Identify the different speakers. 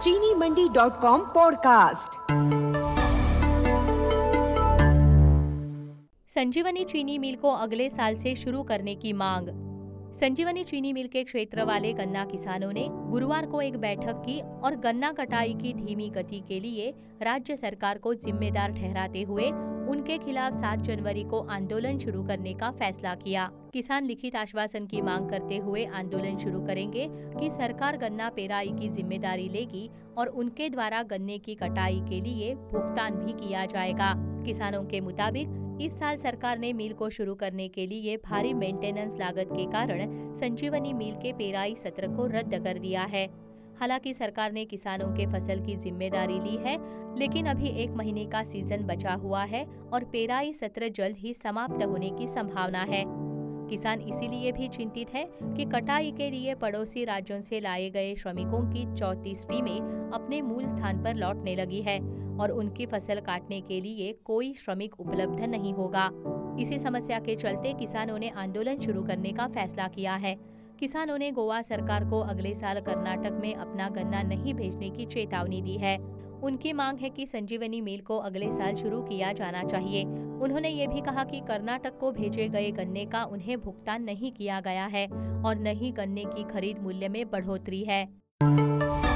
Speaker 1: चीनीमंडी.com podcast.
Speaker 2: संजीवनी चीनी मिल को अगले साल से शुरू करने की मांग। संजीवनी चीनी मिल के क्षेत्र वाले गन्ना किसानों ने गुरुवार को एक बैठक की और गन्ना कटाई की धीमी गति के लिए राज्य सरकार को जिम्मेदार ठहराते हुए उनके खिलाफ 7 जनवरी को आंदोलन शुरू करने का फैसला किया। किसान लिखित आश्वासन की मांग करते हुए आंदोलन शुरू करेंगे कि सरकार गन्ना पेराई की जिम्मेदारी लेगी और उनके द्वारा गन्ने की कटाई के लिए भुगतान भी किया जाएगा। किसानों के मुताबिक इस साल सरकार ने मिल को शुरू करने के लिए भारी मेंटेनेंस लागत के कारण संजीवनी मिल के पेराई सत्र को रद्द कर दिया है। हालांकि सरकार ने किसानों के फसल की जिम्मेदारी ली है, लेकिन अभी 1 महीने का सीजन बचा हुआ है और पेराई सत्र जल्द ही समाप्त होने की संभावना है। किसान इसीलिए भी चिंतित है कि कटाई के लिए पड़ोसी राज्यों से लाए गए श्रमिकों की 34 टीमें अपने मूल स्थान पर लौटने लगी है और उनकी फसल काटने के लिए कोई श्रमिक उपलब्ध नहीं होगा। इसी समस्या के चलते किसानों ने आंदोलन शुरू करने का फैसला किया है। किसानों ने गोवा सरकार को अगले साल कर्नाटक में अपना गन्ना नहीं भेजने की चेतावनी दी है। उनकी मांग है कि संजीवनी मिल को अगले साल शुरू किया जाना चाहिए। उन्होंने ये भी कहा कि कर्नाटक को भेजे गए गन्ने का उन्हें भुगतान नहीं किया गया है और न ही गन्ने की खरीद मूल्य में बढ़ोतरी है।